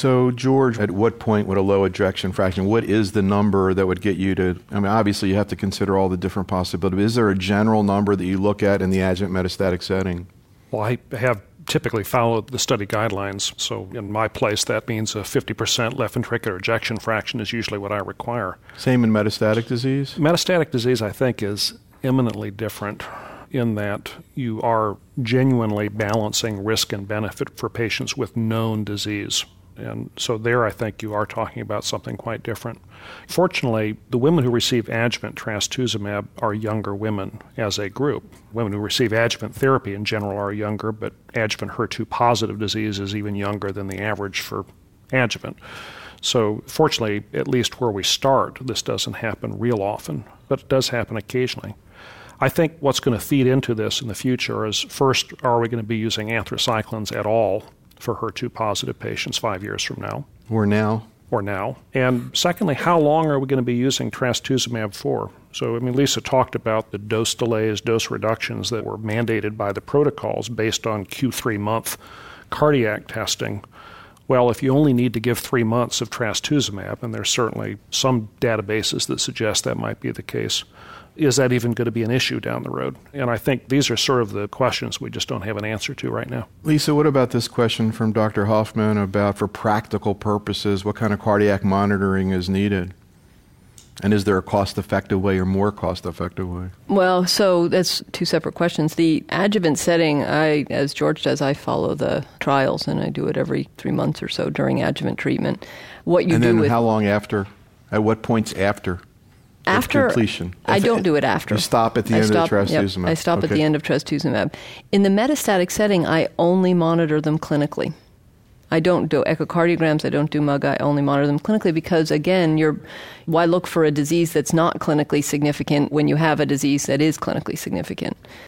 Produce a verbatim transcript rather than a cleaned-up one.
So, George, at what point would a low ejection fraction, what is the number that would get you to, I mean, obviously you have to consider all the different possibilities. Is there a general number that you look at in the adjuvant metastatic setting? Well, I have typically followed the study guidelines. So in my place, that means a fifty percent left ventricular ejection fraction is usually what I require. Same in metastatic disease? Metastatic disease, I think, is eminently different in that you are genuinely balancing risk and benefit for patients with known disease. And so there, I think you are talking about something quite different. Fortunately, the women who receive adjuvant trastuzumab are younger women as a group. Women who receive adjuvant therapy in general are younger, but adjuvant H E R two positive disease is even younger than the average for adjuvant. So fortunately, at least where we start, this doesn't happen real often, but it does happen occasionally. I think what's going to feed into this in the future is, first, are we going to be using anthracyclines at all for H E R two positive patients five years from now? Or now. Or now. And secondly, how long are we going to be using trastuzumab for? So, I mean, Lisa talked about the dose delays, dose reductions that were mandated by the protocols based on Q three month cardiac testing. Well, if you only need to give three months of trastuzumab, and there's certainly some databases that suggest that might be the case, is that even going to be an issue down the road? And I think these are sort of the questions we just don't have an answer to right now. Lisa, what about this question from Doctor Hoffman about, for practical purposes, what kind of cardiac monitoring is needed? And is there a cost-effective way or more cost-effective way? Well, so that's two separate questions. The adjuvant setting, I, as George does, I follow the trials, and I do it every three months or so during adjuvant treatment. What you and do then with how long after? At what points after? After completion? I If don't it, do it after. You stop at the I end stop, of the trastuzumab. Yep, I stop okay. at the end of trastuzumab. In the metastatic setting, I only monitor them clinically. I don't do echocardiograms, I don't do M U G, I only monitor them clinically because, again, you're, why look for a disease that's not clinically significant when you have a disease that is clinically significant?